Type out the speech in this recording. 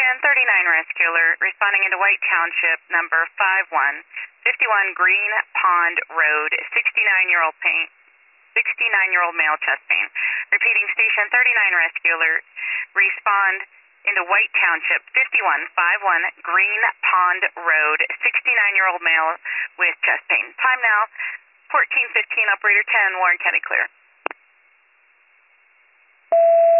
Station 39 Rescue Alert, responding into White Township, number 51, 51 Green Pond Road, 69-year-old male, chest pain. Repeating, Station 39 Rescue Alert, respond into White Township, 5151 Green Pond Road, 69-year-old male with chest pain. Time now, 14:15, operator 10, Warren County clear.